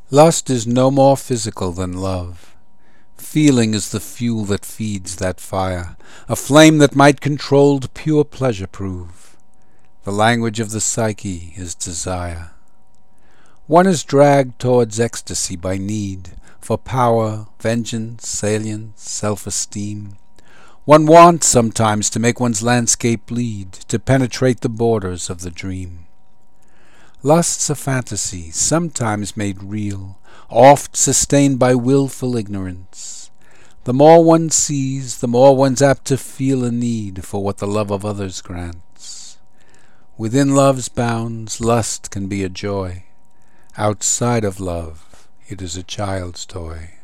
Lust is no more physical than love. Feeling is the fuel that feeds that fire, a flame that might controlled pure pleasure prove. The language of the psyche is desire. One is dragged towards ecstasy by need, for power, vengeance, salience, self-esteem. One wants sometimes to make one's landscape bleed, to penetrate the borders of the dream. Lust's a fantasy, sometimes made real, oft sustained by willful ignorance. The more one sees, the more one's apt to feel a need for what the love of others grants. Within love's bounds, lust can be a joy. Outside of love, it is a child's toy.